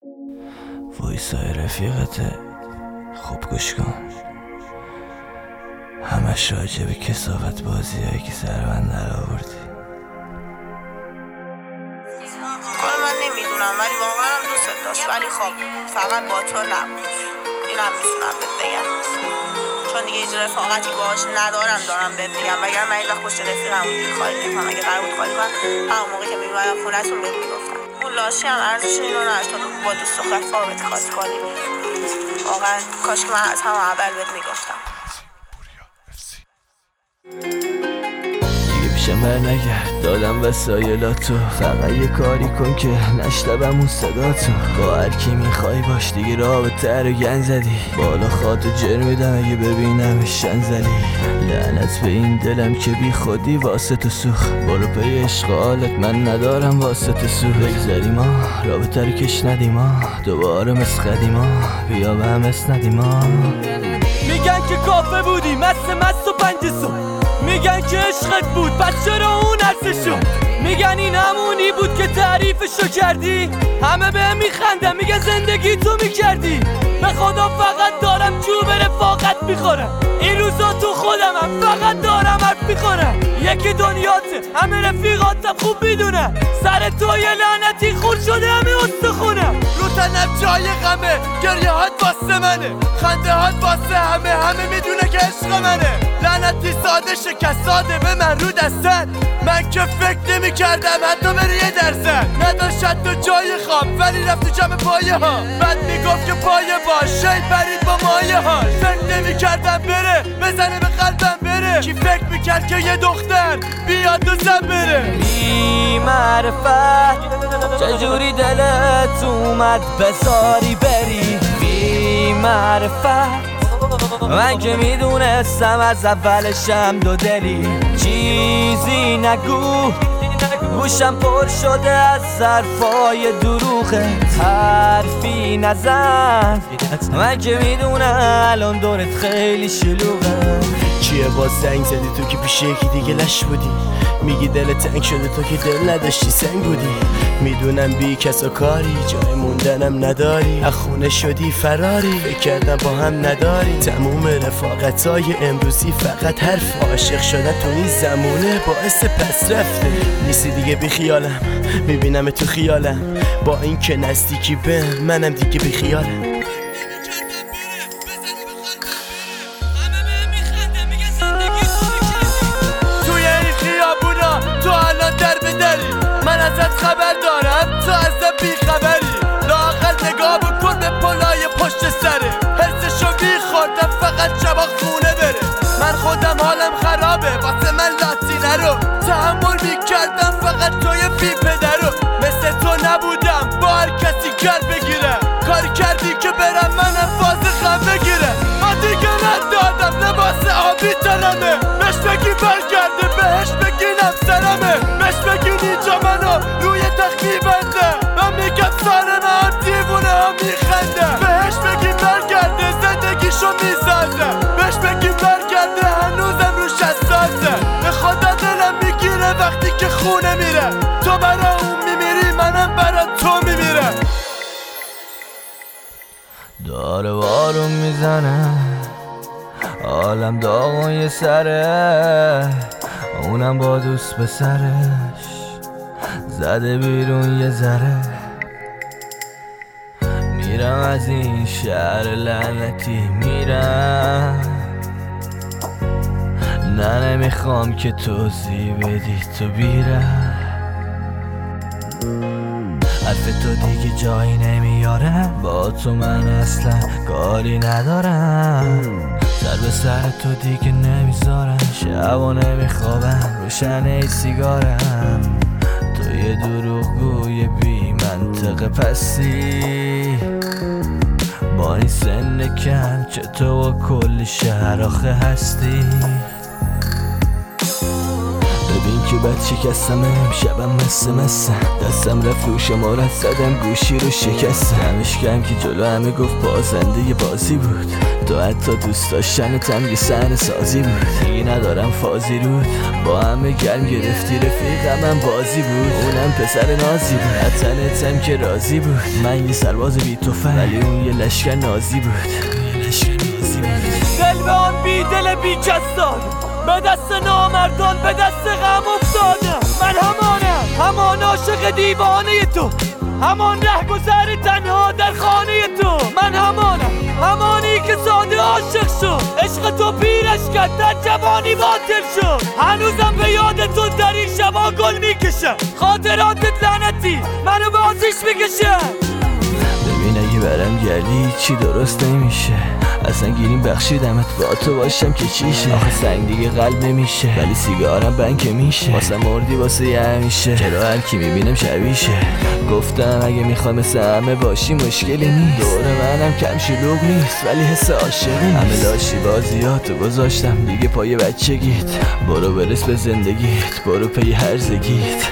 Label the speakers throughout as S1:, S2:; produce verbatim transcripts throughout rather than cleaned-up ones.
S1: وایسای رفیقته خوب گوش کن، همش راجع به کثافت بازی هایی که سربند در آوردی.
S2: کار من نمیدونم ولی واقعا هم دوست داشت، ولی خب فقط با تو نبود. اینم میتونم بهت بگم چون دیگه هیچ رفاقتی باهاش ندارم دارم بهت بگم، وگر من این وقت پشت رفیقم بودی خالی نمی‌کنم. اگه قرار بود خالی کنم همون موقع که می‌اومدم خونه‌تون بهت میگفتم اون لاشی هم ارزش اینو نداشت تا با دوست دختر فاوت کات کنی. واقعا کاش که من از همون اول بهت میگفتم.
S1: پیشم بر نگرد، دادم وسایلاتو، فقط یه کاری کن که نشنوم اون صداتو. با هر کی میخوای باش دیگه رابطه رو گن زدی، بالا خاطو جر میدم اگه ببینم شنزلی. لعنت به این دلم که بی خودی واسه تو سوخ، برو پی عشق حالت من ندارم واسه تو سوخ. بگذاری ما رابطه رو کش ندی ما، دوباره مسخدی ما بیا به هم اسندی ما.
S3: میگن که کافه بودی مست مست و پنج صبح، میگن که عشقت بود پس چرا اون ارزشو، میگن این همونی بود که تعریفشو کردی. همه به میخندم میگن زندگی تو میکردی. به خدا فقط دارم چوب رفاقت میخورم، این روزا تو خودمم فقط دارم حرف میخورم. یکی دنیاته همه رفیقاتم خوب میدونم، سر تو یه لعنتی خور شده همه استخونم. رو تنم جای غمه، گریه هات واسه منه، خنده هات واسه همه، همه میدونه که عشق منه. لعنتی ساده شکست ساده به من رو دستن، من که فکر نمی کردم حتی بری یه درصد. نداشت تو جای خواب ولی رفت تو جمع پایه ها، بعد میگفت که پایه باش شاید برید با مایه ها. فکر نمی کردم بره بزنه به قلبم بره، کی فکر میکرد که یه دختر بیاد و زن بره. بی معرفت چجوری دلت اومد بذاری بری، بی معرفت من که میدونستم از اولشم دو دلی. چیزی نگو گوشم پر شده از ظرفای دروغت، حرفی نزن من که میدونم الان دورت خیلی شلوغه.
S4: چیه با زنگ زدی تو که پیش یکی دیگه لش بودی، میگی دل تنگ شده تو که دل نداشتی سنگ بودی. میدونم بی کس و کاری جای موندنم نداری، از خونه شدی فراری فکر کردم با هم نداری. تموم رفاقتای امروزی فقط حرف، عاشق شدن تو این زمونه باعث پس رفته نیستی دیگه بی خیالم، میبینم تو خیالم با این که نزدیکی به منم دیگه بی خیالم. تو الان در بدری من ازت خبر دارم، تو ازم بی خبری. لااقل نگاه بکن به پلای پشت سره، حسشو میخوردم فقط شبا خونه بره. من خودم حالم خرابه واسه من لاتینه رو تحمل میکردم فقط توی بی پدرو. مثل تو نبودم با هر کسی گر بگیرم، کاری کردی که برم منم فاز خم بگیرم. من دیگه ندادم لباس آبی تنمه، بهش بگی برگرده بهش بگینم سرمه، بهش بگین اینجا منو روی تخت میبنده، من میگم سر من دیوونه ها میخنده. بهش بگی برگرده زندگیشو میزنده، بهش بگی برگرده هنوزم روش حساسه. به خدا دلم میگیره وقتی که خونه میره، تو برا اون میمیری منم برا تو میمیرم.
S1: داره بارون میزنه عالم داغون یه سره، اونم با دوست به سرش زده بیرون یه ذره. میرم از این شهر لعنتی میرم، نه نمیخوام که توضیح بدی تو بیرم. حرف تو دیگه جایی نمیاره، با تو من اصلا کاری ندارم. سر به سر تو دیگه نمیذارم، شبا نمیخوابم روشن ای سیگارم. تو یه دروغگوی بی منطق پسی، با این سن کم چطور کلی شهر آخه هستی. ببین که بد شکستم امشبم مسه مسه دستم رفت رو شمارت زدم گوشی رو شکستم همش کم که جلو همه گفت بازنده ی بازی بود تو حتی دوست داشتنتم یه صحنه سازی بود دیگه ندارم فازی رود با همه گرم گرفتی رفیقم هم بازی بود اونم پسر نازی بود حتنتم که راضی بود من یه سرباز بی توفن ولی اون یه لشکر نازی بود
S3: دل به آن بی دل بی کسان به دست نامردان به دست غم افتادم من همانم همان عاشق دیوانه تو همان رهگذر تنها در خانه تو من همانم همانی که ساده عاشق شد عشق تو پیرش کرد در جوانی باطل شد هنوزم به یاد تو در این شبا گل میکشم خاطراتت لعنتی منو به آتیش میکشم
S1: ببین اگه برم گردی چی درست نمیشه اصلا گیریم بخشیدمت با تو باشم که چیشه آخه سنگ دیگه قلب نمیشه ولی سیگارم بنک میشه واسه مردی واسه یه همیشه چرا هر کی میبینم شبیشه گفتم اگه میخوای مثل همه باشی مشکلی نیست دور منم کم شلوغ نیست ولی حس عاشقی نیست همه لاشی بازیاتو گذاشتم دیگه پای بچگیت برو برس به زندگیت برو پی هرزگیت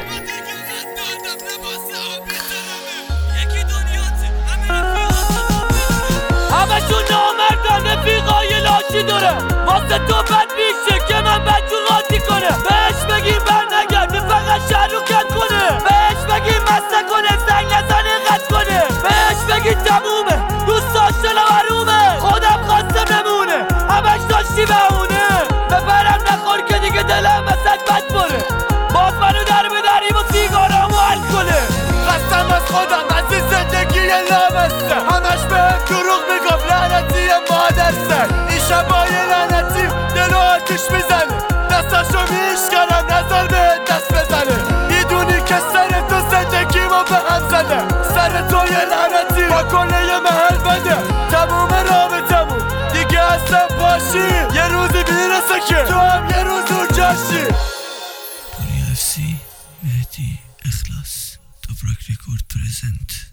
S3: همشون نامردن رفیقای لاشی داره واسه تو بد میشه که من بد تو قاطی کنه بهش بگیر بر نگرده فقط شهر رو کت کنه بهش بگیر مسته کنه زنگ نزنه قد کنه بهش بگیر تمومه دوست داشته لبرومه خودم خواستم نمونه همش داشتی بهونه ببرم نخور که دیگه دلم ازت بد بره باز منو در بدریم و سیگارمو حل کنه
S4: خستم از خودم از این زندگی لامسته همش به دروغ میگم لعنتی مادر سر این شبای لعنتی دلو آتیش میزنه دستاشو میشکنم نظر به دست بزنه میدونی که سر تو زندگیمو به هم زده سر تو یه لعنتی با کله یه محل بده تموم رابطمون دیگه اصلا باشی یه روزی میرسه که تو هم یه روز اونجاشی
S1: پوری اف سی مهدی اخلاص تبرک ریکورد پرزنت